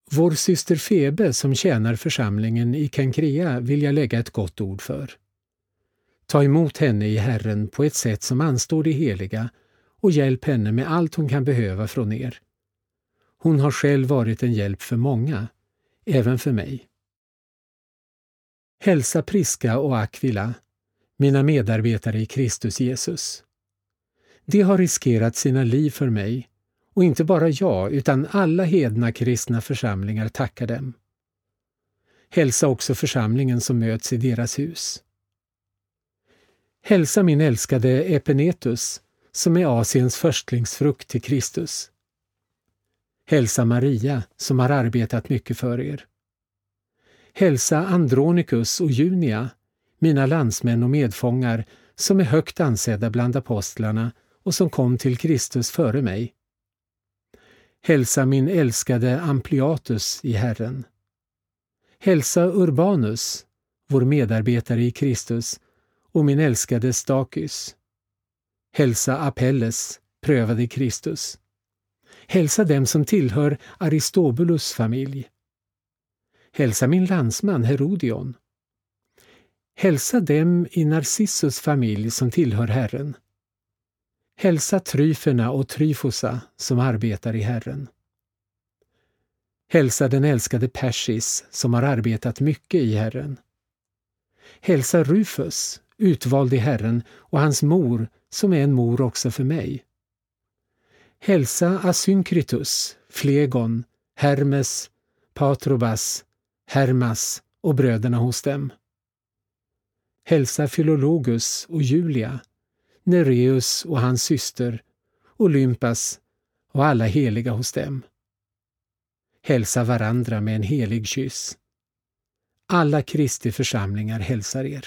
Vår syster Febe som tjänar församlingen i Kenkrea vill jag lägga ett gott ord för. Ta emot henne i Herren på ett sätt som anstår det heliga och hjälp henne med allt hon kan behöva från er. Hon har själv varit en hjälp för många, även för mig. Hälsa Priska och Aquila, mina medarbetare i Kristus Jesus. De har riskerat sina liv för mig, och inte bara jag utan alla hedna kristna församlingar tackar dem. Hälsa också församlingen som möts i deras hus. Hälsa min älskade Epenetus, som är Asiens förstlingsfrukt till Kristus. Hälsa Maria, som har arbetat mycket för er. Hälsa Andronikus och Junia, mina landsmän och medfångar, som är högt ansedda bland apostlarna och som kom till Kristus före mig. Hälsa min älskade Ampliatus i Herren. Hälsa Urbanus, vår medarbetare i Kristus, och min älskade Stakys. Hälsa Apelles, prövad i Kristus. Hälsa dem som tillhör Aristobulus familj. Hälsa min landsman Herodion. Hälsa dem i Narcissus familj som tillhör Herren. Hälsa Tryfena och Tryfosa som arbetar i Herren. Hälsa den älskade Persis som har arbetat mycket i Herren. Hälsa Rufus, utvald i Herren, och hans mor som är en mor också för mig. Hälsa Asynkritus, Flegon, Hermes, Patrobas, Hermas och bröderna hos dem. Hälsa Philologus och Julia, Nereus och hans syster, Olympas och alla heliga hos dem. Hälsa varandra med en helig kyss. Alla Kristi församlingar hälsar er.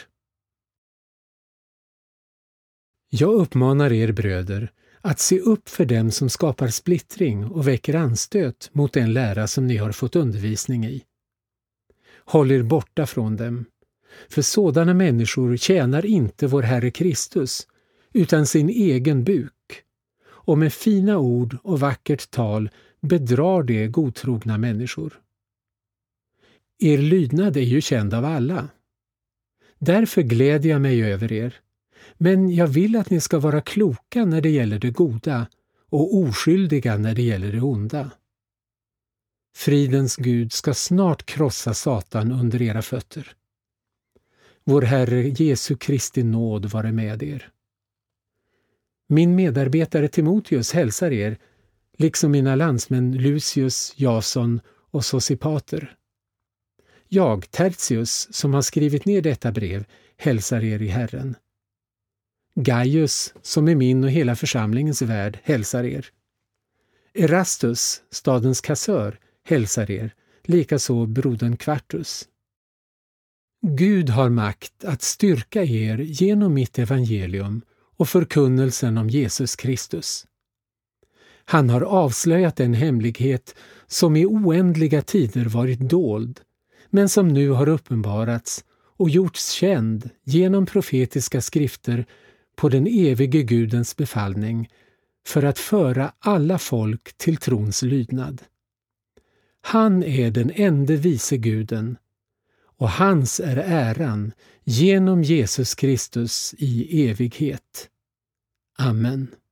Jag uppmanar er bröder att se upp för dem som skapar splittring och väcker anstöt mot den lära som ni har fått undervisning i. Håll er borta från dem, för sådana människor tjänar inte vår Herre Kristus, utan sin egen buk, och med fina ord och vackert tal bedrar de godtrogna människor. Er lydnad är ju känd av alla. Därför glädjer jag mig över er, men jag vill att ni ska vara kloka när det gäller det goda och oskyldiga när det gäller det onda. Fridens Gud ska snart krossa Satan under era fötter. Vår Herre Jesu Kristi nåd vare med er. Min medarbetare Timoteus hälsar er, liksom mina landsmän Lucius, Jason och Sosipater. Jag, Tertius, som har skrivit ner detta brev, hälsar er i Herren. Gaius, som är min och hela församlingens värd, hälsar er. Erastus, stadens kassör, hälsar er, likaså brodern Quartus. Gud har makt att styrka er genom mitt evangelium och förkunnelsen om Jesus Kristus. Han har avslöjat en hemlighet som i oändliga tider varit dold, men som nu har uppenbarats och gjorts känd genom profetiska skrifter på den evige Gudens befallning för att föra alla folk till trons lydnad. Han är den ende vise Guden, och hans är äran genom Jesus Kristus i evighet. Amen.